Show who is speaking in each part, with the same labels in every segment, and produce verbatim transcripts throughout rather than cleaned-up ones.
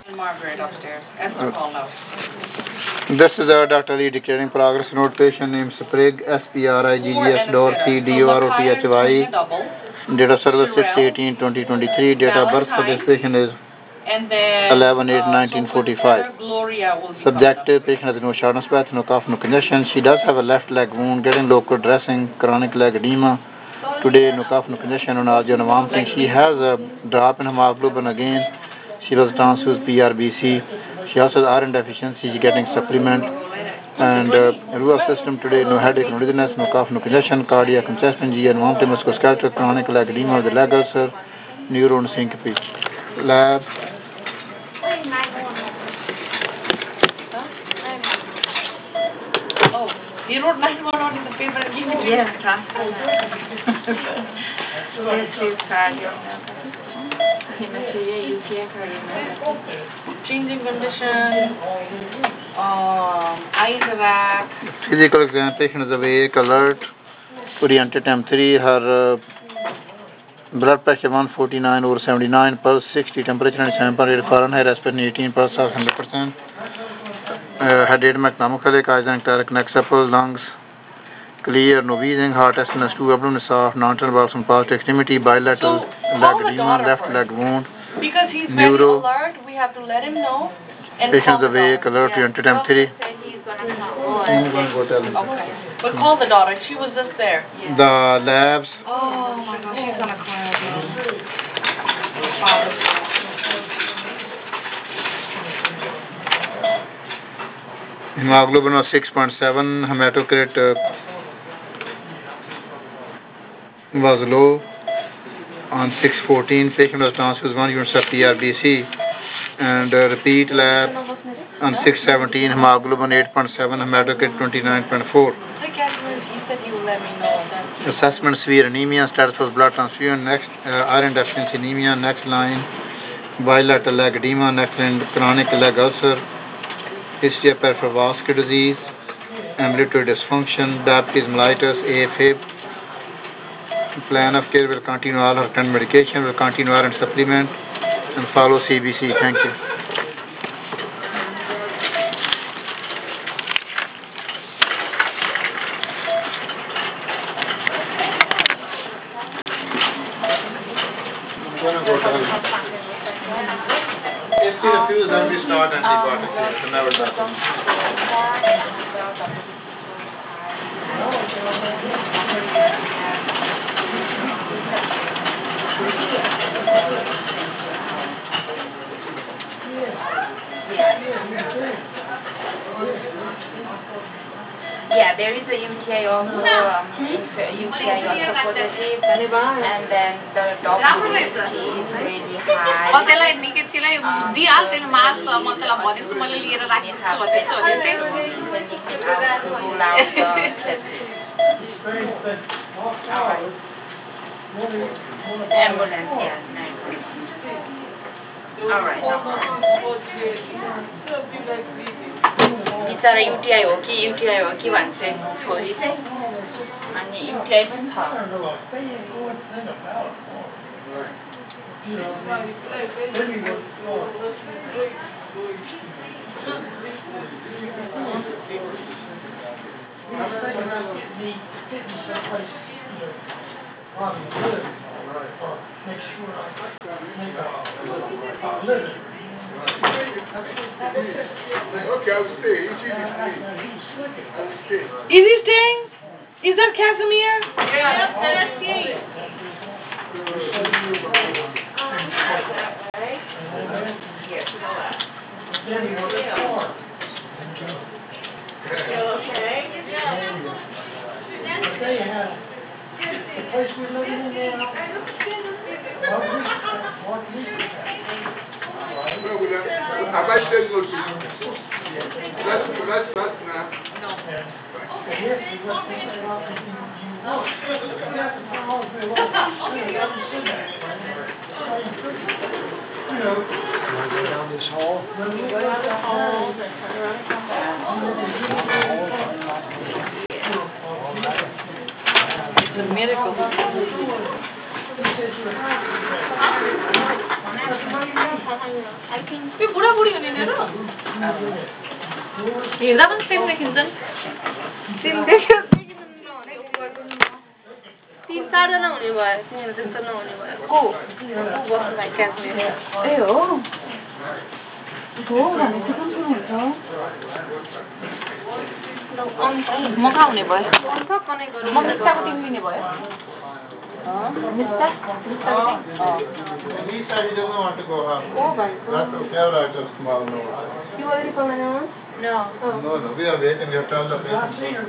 Speaker 1: Margaret upstairs. Esther called out.
Speaker 2: This is a Doctor Lee declaring progress note. Patient name Sprig, S P R I G G S Dorothy, D O R O T H Y. Date of service six eighteen twenty twenty-three. Date of birth for this patient is eleven eight nineteen forty-five. Subjective patient has no shortness breath, no cough, no congestion. She does have a left leg wound, getting local dressing, chronic leg edema. Today, no cough, no congestion, no nausea, no vomiting. She has a drop in hemoglobin again. She was transfused P R B C. She also has iron deficiency. She's getting supplement. And uh, nervous system today, no headache, no dizziness, no cough, no congestion, cardiac and chest pain, G N, vomiting, musculoskeletal, chronic leg edema of the leg ulcer, neuron syncope. Lab.
Speaker 1: Oh, you wrote nine one one in the paper and gave me.
Speaker 3: Yes, transfer. Yes, please, cardio. Hematuria, U T I cardio.
Speaker 1: Changing condition. Um, eyes rack.
Speaker 2: Physical exam, patient is awake, alert, oriented M three, her uh, blood pressure one forty-nine over seventy-nine, pulse sixty, temperature ninety-seven point eight Fahrenheit, respiration eighteen, pulse one hundred percent. Uh, head edema, economic, eyes and cleric, neck supple, lungs clear, no wheezing, heart S N S two, abdomen is soft, non-tunnel valves on positive extremity, bilateral
Speaker 1: So,
Speaker 2: leg edema, left
Speaker 1: first.
Speaker 2: leg wound.
Speaker 1: Because he's
Speaker 2: Neuro.
Speaker 1: very alert, we have to let him know. And
Speaker 2: Patient's
Speaker 1: call the
Speaker 2: awake,
Speaker 1: daughter.
Speaker 2: alert, oriented M three.
Speaker 3: Said he's gonna come on.
Speaker 2: I'm going to go tell him.
Speaker 1: Okay. But call the daughter, she was just there.
Speaker 3: Yeah.
Speaker 2: The labs.
Speaker 1: Oh my gosh, she's gonna cry again.
Speaker 2: Hemoglobin was six point seven, hematocrit uh, was low on six fourteen. Patient was transfused one unit of P R B C and uh, repeat lab on six seventeen, hemoglobin eight point seven, hematocrit twenty-nine point four.
Speaker 1: Hi Casimir, he said he will let me know. Then.
Speaker 2: Assessment severe anemia, status was blood transfusion, next uh, iron deficiency anemia, next line bilateral leg edema, next line chronic leg ulcer, history of peripheral vascular disease, ambulatory dysfunction, diabetes mellitus, A Fib. Plan of care will continue all her current medication, will continue iron supplement and follow C B C. Thank you. If we refuse, then we start antibiotics. It never does.
Speaker 3: Yeah, there is a U T I also, um, U T I also positive, and then the W B C is really high.
Speaker 1: कसैलाई निकै चिलाई दिइहाल्थेन marks म त्यसलाई भनेछु मैले लिएर राखिदिन्छु भनेछु भने चाहिँ
Speaker 3: Rule out the sepsis. Alright. Ambulance, yeah, nine one one. Alright, no problem. बिचरा युटिआई हो कि युटिआई हो कि भन्छ छोरी चाहिँ अनि युटिआई पनि छ
Speaker 4: Okay, I will stay. It's easy for me. I will stay.
Speaker 1: Is he staying? Is that Casimir?
Speaker 3: Yes, that's it.
Speaker 4: No, we don't. Have I said no to you? Let's, let's, let's now.
Speaker 5: Down this hall.
Speaker 1: It's a miracle. 왜 뭐라 부리 언니네로? 얘가 본 쌤 내긴전.
Speaker 5: तिमी देख्यो देखिनु नहुने उ गर्नु न तिन चारजना हुने भयो तिमीहरू जस्तो नहुने भयो को बस्नु भाइ क्यासमेट
Speaker 1: ए हो हो भनेपछि कुन कुन हुन्छ म कहाँ हुने भयो
Speaker 5: अन्त कनै गरौँ
Speaker 1: म मिस्टाको टिम लिने भयो मिस्टा मिस्टाको team
Speaker 2: He said he doesn't want to go home.
Speaker 5: को भन्छ
Speaker 2: That's okay, I'll write a small note.
Speaker 5: You already from anyone?
Speaker 3: No.
Speaker 2: No, no, we are waiting. You tell the patient.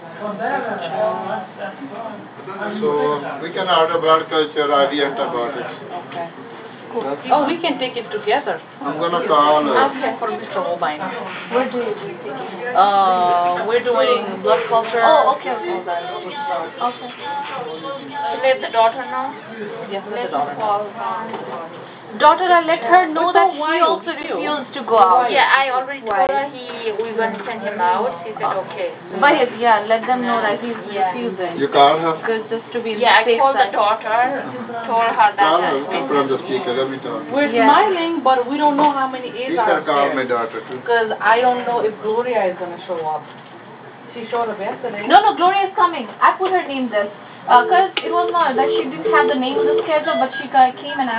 Speaker 2: So we can order blood culture, I V antibiotics.
Speaker 1: Okay.
Speaker 2: That's-
Speaker 1: Oh, we can take it together.
Speaker 2: I'm gonna call. Uh,
Speaker 1: Okay. For Mister Holbein.
Speaker 5: Where do you take it?
Speaker 1: Uh, we're doing blood culture.
Speaker 5: Oh, okay, okay.
Speaker 1: All that.
Speaker 5: Okay.
Speaker 3: So let the daughter know.
Speaker 1: Yes, let
Speaker 3: Let
Speaker 1: the
Speaker 3: her
Speaker 1: daughter.
Speaker 3: call down.
Speaker 5: Daughter, I let her know
Speaker 1: So
Speaker 5: that
Speaker 1: why
Speaker 5: he also
Speaker 1: you?
Speaker 5: refused to go out.
Speaker 3: Yeah, I already told her he we're gonna send him out. She said okay.
Speaker 5: But yes, yeah, let them know that he's
Speaker 3: Yeah.
Speaker 5: refusing.
Speaker 2: you call her?
Speaker 5: Because just to be
Speaker 3: Yeah, I
Speaker 5: safe
Speaker 3: called the
Speaker 5: side.
Speaker 3: daughter, told her
Speaker 2: Call her.
Speaker 3: that.
Speaker 2: Put on the speaker. Let me talk.
Speaker 1: We're
Speaker 5: Yeah.
Speaker 1: smiling, but we don't know how many
Speaker 2: He
Speaker 1: A's are
Speaker 2: said call my
Speaker 1: upstairs.
Speaker 2: daughter too.
Speaker 1: Because I don't know if Gloria is gonna show up. She showed up yesterday.
Speaker 5: No, no, Gloria is coming. I put her name there. Because it was not that she didn't have the name on the schedule, but she ca- came and